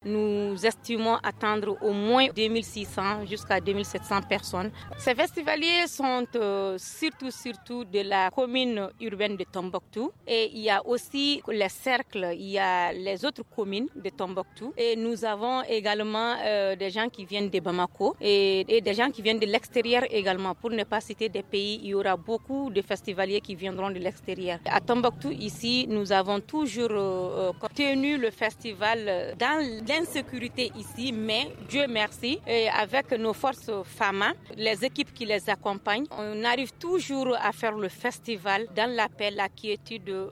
nous estimons attendre au moins 2600 jusqu'à 2700 personnes. Ces festivaliers sont surtout de la commune urbaine de Tombouctou. Et il y a aussi les cercles, il y a les autres communes de Tombouctou. Et nous avons également des gens qui viennent de Bamako et des gens qui viennent de l'extérieur également. Pour ne pas citer des pays, il y aura beaucoup de festivaliers qui viendront de l'extérieur. À Tombouctou, ici, nous avons toujours tenu le festival dans l'insécurité ici, mais Dieu merci, et avec nos forces FAMA, les équipes qui les accompagnent, on arrive toujours à faire le festival dans la paix, la quiétude